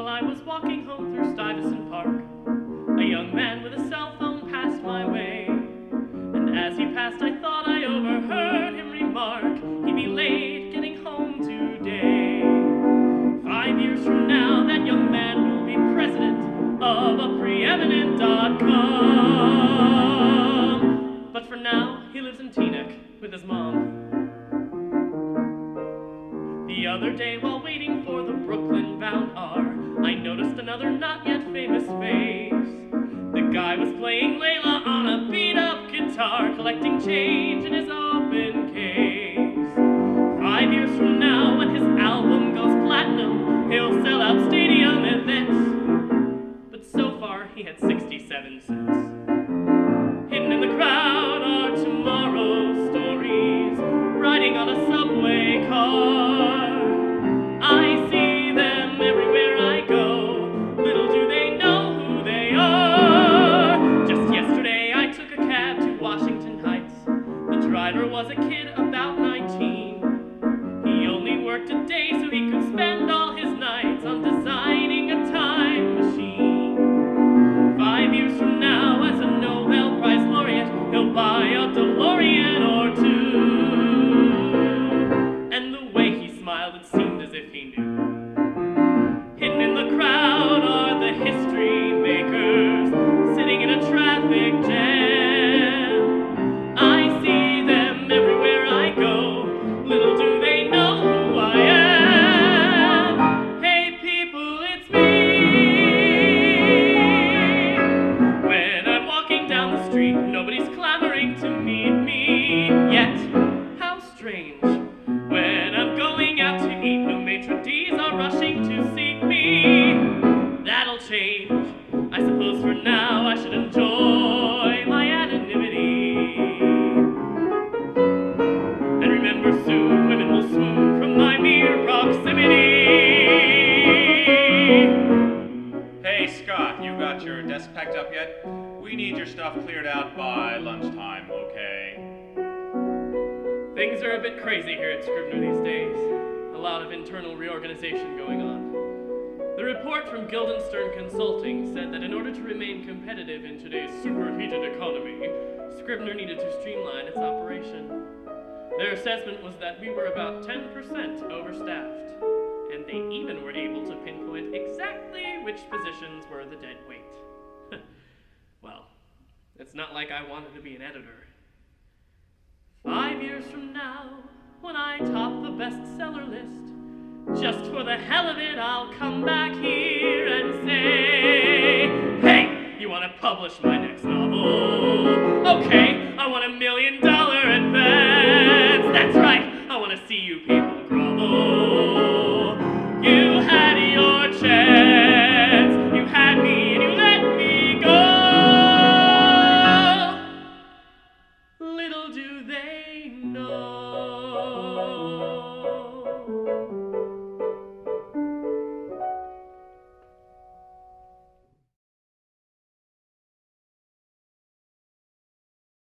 I was walking home through Stuyvesant Park, a young man with a cell phone passed my way. And as he passed, I thought I overheard him remark he'd be late getting home today. 5 years from now, that young man will be president of a preeminent.com. But for now, he lives in Teaneck with his mom. The other day, while waiting for the Brooklyn-bound R, I noticed another not-yet-famous face. The guy was playing Layla on a beat-up guitar, collecting change in his open case. 5 years from now, when his album goes platinum, he'll sell out stadium events. But so far, he had 67 cents. Hidden in the crowd are tomorrow's stories, riding on a subway car. I see them everywhere I go, little do they know who they are. Just yesterday I took a cab to Washington Heights. The driver was a kid about 19. He only worked a day so he could spend all his nights on designing a time machine. 5 years from now, as a Nobel Prize laureate, he'll buy a DeLorean or two. And the way he smiled, it seemed as if he knew. Hidden in the crowd are the history makers, sitting in a traffic jam. I see them everywhere I go, little do they know who I am. Hey people, it's me. When I'm walking down the street, nobody's clamoring to meet me yet. How strange. When I'm going out to eat, no maitre d's are rushing to seek me. That'll change. I suppose for now I should enjoy my anonymity. And remember, soon women will swoon from my mere proximity. Hey, Scott, you got your desk packed up yet? We need your stuff cleared out by lunchtime, okay? Things are a bit crazy here at Scribner these days. A lot of internal reorganization going on. The report from Guildenstern Consulting said that in order to remain competitive in today's superheated economy, Scribner needed to streamline its operation. Their assessment was that we were about 10% overstaffed, and they even were able to pinpoint exactly which positions were the dead weight. Well, it's not like I wanted to be an editor. 5 years from now, when I top the bestseller list, just for the hell of it, I'll come back here and say, hey, you want to publish my next novel? Okay, I want $1 million advance. That's right, I want to see you people grovel.